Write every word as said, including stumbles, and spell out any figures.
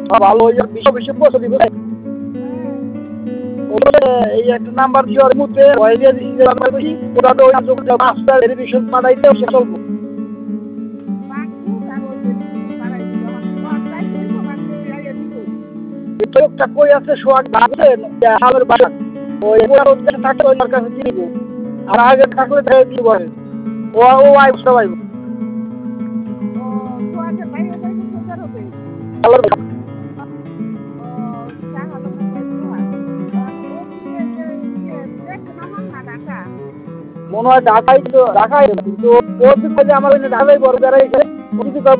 ভালো হয়ে যাবে বিশ্ব বিশ্ব পৌঁছে দিবে এই একটা নাম্বার দেওয়ার মধ্যে ওই যে নাম্বার বেশি ওটা তো ওই যোগটা মাস্টার ভেরিফিকেশন পাঠাইতে সে চলবে একটা কই আছে সোয়াগ ভাবছেন আমার বাসা ওই থাকে ওই কাছে দিয়ে দিব আর আগে থাকলে ধরে দিব ও ও আই সবাই মনে হয় ঢাকাই তো ঢাকাই কিন্তু ওর দিক থেকে আমার ওই ঢাকাই বড় যারা